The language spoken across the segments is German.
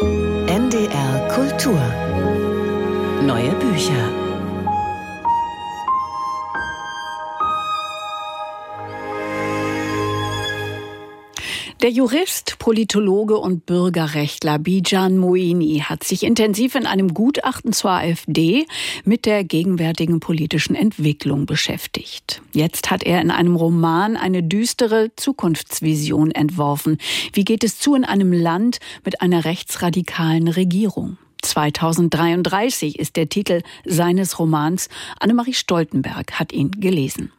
NDR Kultur. Neue Bücher. Der Jurist, Politologe und Bürgerrechtler Bijan Moini hat sich intensiv in einem Gutachten zur AfD mit der gegenwärtigen politischen Entwicklung beschäftigt. Jetzt hat er in einem Roman eine düstere Zukunftsvision entworfen. Wie geht es zu in einem Land mit einer rechtsradikalen Regierung? 2033 ist der Titel seines Romans. Annemarie Stoltenberg hat ihn gelesen.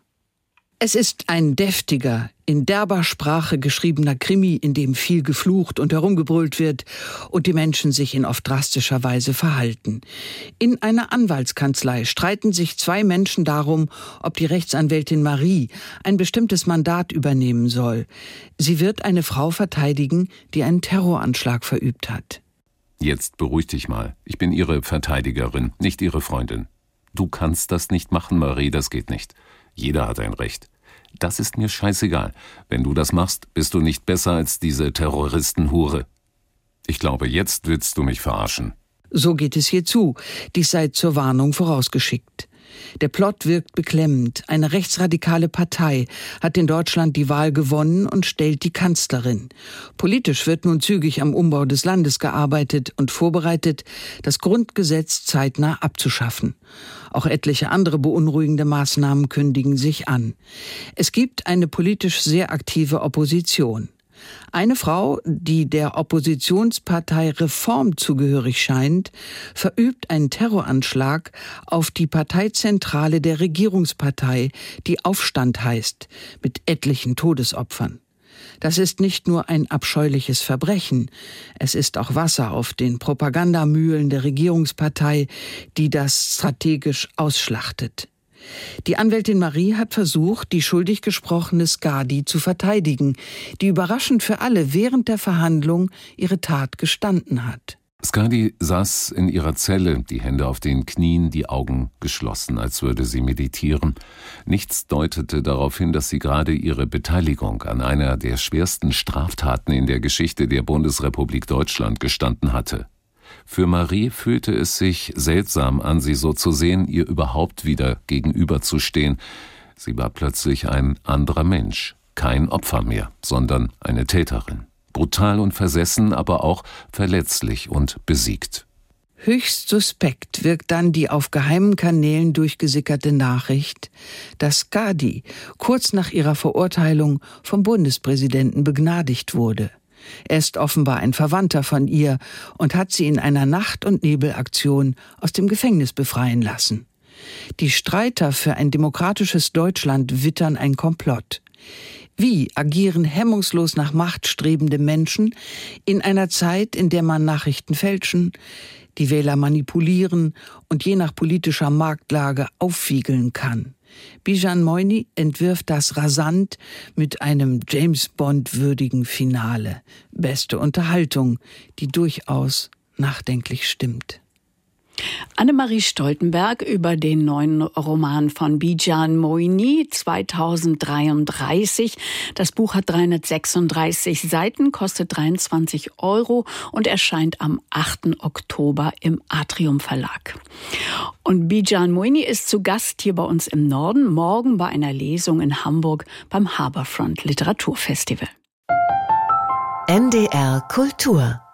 Es ist ein deftiger, in derber Sprache geschriebener Krimi, in dem viel geflucht und herumgebrüllt wird und die Menschen sich in oft drastischer Weise verhalten. In einer Anwaltskanzlei streiten sich zwei Menschen darum, ob die Rechtsanwältin Marie ein bestimmtes Mandat übernehmen soll. Sie wird eine Frau verteidigen, die einen Terroranschlag verübt hat. Jetzt beruhig dich mal. Ich bin Ihre Verteidigerin, nicht Ihre Freundin. Du kannst das nicht machen, Marie, das geht nicht. Jeder hat ein Recht. Das ist mir scheißegal. Wenn du das machst, bist du nicht besser als diese Terroristenhure. Ich glaube, jetzt willst du mich verarschen. So geht es hier zu. Dies sei zur Warnung vorausgeschickt. Der Plot wirkt beklemmend. Eine rechtsradikale Partei hat in Deutschland die Wahl gewonnen und stellt die Kanzlerin. Politisch wird nun zügig am Umbau des Landes gearbeitet und vorbereitet, das Grundgesetz zeitnah abzuschaffen. Auch etliche andere beunruhigende Maßnahmen kündigen sich an. Es gibt eine politisch sehr aktive Opposition. Eine Frau, die der Oppositionspartei Reform zugehörig scheint, verübt einen Terroranschlag auf die Parteizentrale der Regierungspartei, die Aufstand heißt, mit etlichen Todesopfern. Das ist nicht nur ein abscheuliches Verbrechen, es ist auch Wasser auf den Propagandamühlen der Regierungspartei, die das strategisch ausschlachtet. Die Anwältin Marie hat versucht, die schuldig gesprochene Skadi zu verteidigen, die überraschend für alle während der Verhandlung ihre Tat gestanden hat. Skadi saß in ihrer Zelle, die Hände auf den Knien, die Augen geschlossen, als würde sie meditieren. Nichts deutete darauf hin, dass sie gerade ihre Beteiligung an einer der schwersten Straftaten in der Geschichte der Bundesrepublik Deutschland gestanden hatte. Für Marie fühlte es sich seltsam an, sie so zu sehen, ihr überhaupt wieder gegenüberzustehen. Sie war plötzlich ein anderer Mensch, kein Opfer mehr, sondern eine Täterin. Brutal und versessen, aber auch verletzlich und besiegt. Höchst suspekt wirkt dann die auf geheimen Kanälen durchgesickerte Nachricht, dass Skadi kurz nach ihrer Verurteilung vom Bundespräsidenten begnadigt wurde. Er ist offenbar ein Verwandter von ihr und hat sie in einer Nacht- und Nebelaktion aus dem Gefängnis befreien lassen. Die Streiter für ein demokratisches Deutschland wittern ein Komplott. Wie agieren hemmungslos nach Macht strebende Menschen in einer Zeit, in der man Nachrichten fälschen, die Wähler manipulieren und je nach politischer Marktlage aufwiegeln kann? Bijan Moini entwirft das rasant mit einem James-Bond-würdigen Finale. Beste Unterhaltung, die durchaus nachdenklich stimmt. Annemarie Stoltenberg über den neuen Roman von Bijan Moini, 2033. Das Buch hat 336 Seiten, kostet 23 € und erscheint am 8. Oktober im Atrium Verlag. Und Bijan Moini ist zu Gast hier bei uns im Norden, morgen bei einer Lesung in Hamburg beim Harbourfront Literaturfestival. NDR Kultur